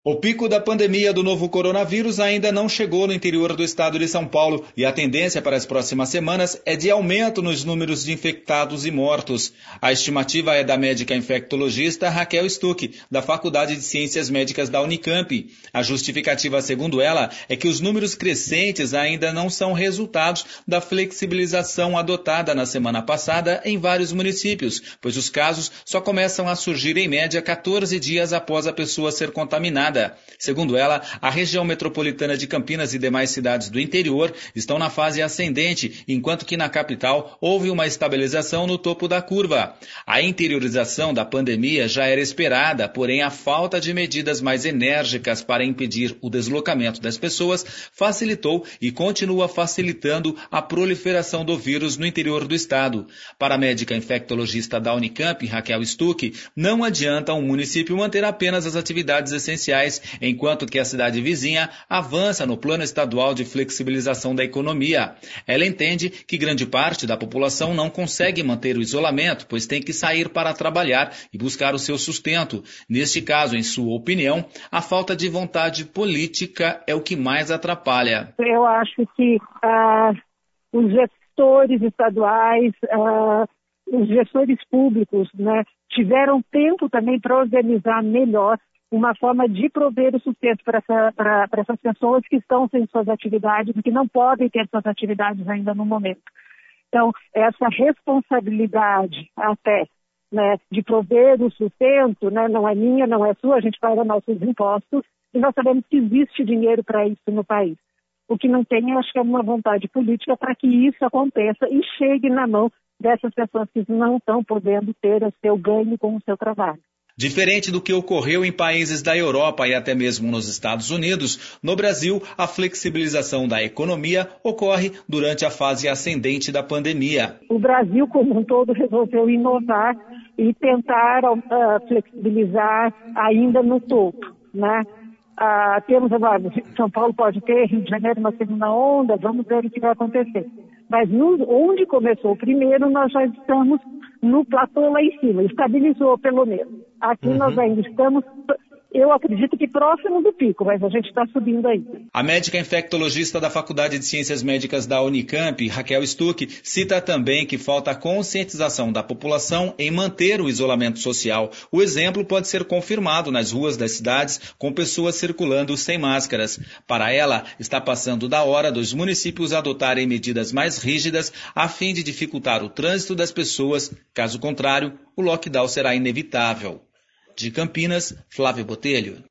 O pico da pandemia do novo coronavírus ainda não chegou no interior do estado de São Paulo e a tendência para as próximas semanas é de aumento nos números de infectados e mortos. A estimativa é da médica infectologista Raquel Stuck, da Faculdade de Ciências Médicas da Unicamp. A justificativa, segundo ela, é que os números crescentes ainda não são resultados da flexibilização adotada na semana passada em vários municípios, pois os casos só começam a surgir em média 14 dias após a pessoa ser contaminada. Segundo ela, a região metropolitana de Campinas e demais cidades do interior estão na fase ascendente, enquanto que na capital houve uma estabilização no topo da curva. A interiorização da pandemia já era esperada, porém a falta de medidas mais enérgicas para impedir o deslocamento das pessoas facilitou e continua facilitando a proliferação do vírus no interior do estado. Para a médica infectologista da Unicamp, Raquel Stuck, não adianta um município manter apenas as atividades essenciais, enquanto que a cidade vizinha avança no plano estadual de flexibilização da economia. Ela entende que grande parte da população não consegue manter o isolamento, pois tem que sair para trabalhar e buscar o seu sustento. Neste caso, em sua opinião, a falta de vontade política é o que mais atrapalha. Eu acho que os gestores estaduais, os gestores públicos, né, tiveram tempo também para organizar melhor uma forma de prover o sustento para essas pessoas que estão sem suas atividades e que não podem ter suas atividades ainda no momento. Então, essa responsabilidade até, né, de prover o sustento, né, não é minha, não é sua, a gente paga nossos impostos e nós sabemos que existe dinheiro para isso no país. O que não tem, eu acho que é uma vontade política para que isso aconteça e chegue na mão dessas pessoas que não estão podendo ter o seu ganho com o seu trabalho. Diferente do que ocorreu em países da Europa e até mesmo nos Estados Unidos, no Brasil, a flexibilização da economia ocorre durante a fase ascendente da pandemia. O Brasil, como um todo, resolveu inovar e tentar flexibilizar ainda no topo, né? Temos agora, São Paulo pode ter, Rio de Janeiro uma segunda onda, vamos ver o que vai acontecer. Mas onde começou primeiro, nós já estamos no platô lá em cima, estabilizou pelo menos. Aqui nós ainda estamos, eu acredito que próximo do pico, mas a gente está subindo aí. A médica infectologista da Faculdade de Ciências Médicas da Unicamp, Raquel Stuck, cita também que falta conscientização da população em manter o isolamento social. O exemplo pode ser confirmado nas ruas das cidades, com pessoas circulando sem máscaras. Para ela, está passando da hora dos municípios adotarem medidas mais rígidas a fim de dificultar o trânsito das pessoas. Caso contrário, o lockdown será inevitável. De Campinas, Flávio Botelho.